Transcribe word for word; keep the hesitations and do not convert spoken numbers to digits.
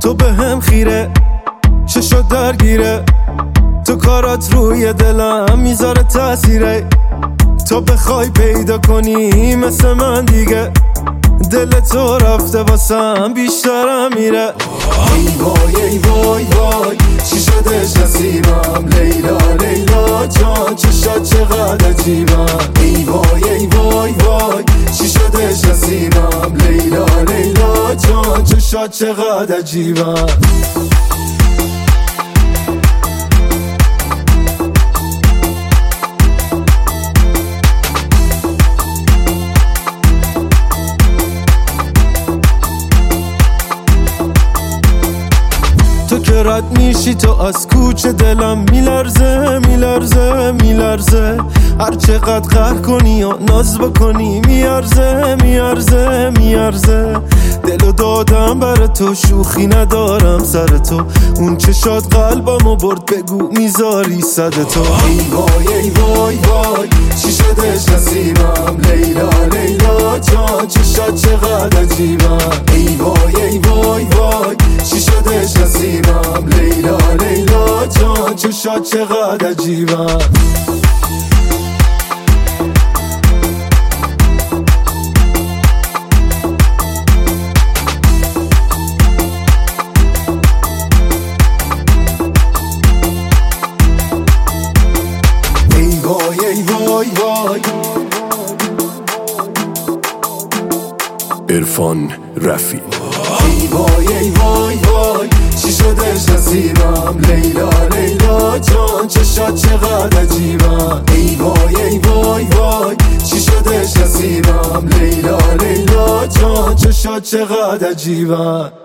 تو به هم خیره، چشات درگیره، تو کارات روی دلم میذاره تاثیره. تو بخوای پیدا کنی مثل من دیگه، دل تو رفته واسم بیشترم میره. ای وای ای وای وای چی شدش نصیبم، لیلا لیلا جان چشات چقدر عجیبم. ای وای ای وای وای چی شدش نصیبم، لیلا لیلا جان چشات چقدر عجیبم. تو که رد میشی تو از کوچه دلم میلرزه میلرزه میلرزه. هر چقدر قهر کنی یا ناز بکنی میارزه میارزه میارزه. دلو دادم بر تو شوخی ندارم سر تو، اون چشات قلبمو برد بگو میذاری صد تو. ای وای ای وای وای چی شدش نصیبم، لیلا لیلا جان چشات چقدر عجیبم. ای وای ای وای وای چی شدش نصیبم، لیلا لیلا جان چشات چقدر عجیبم. ای وای ای وای وای عرفان رفیع. ای وای ای وای وای چی شدش نصیبم، لیلا لیلا جان چشات چقدر عجیبم. ای وای ای وای وای چی شدش نصیبم، لیلا لیلا جان چشات چقدر عجیبم.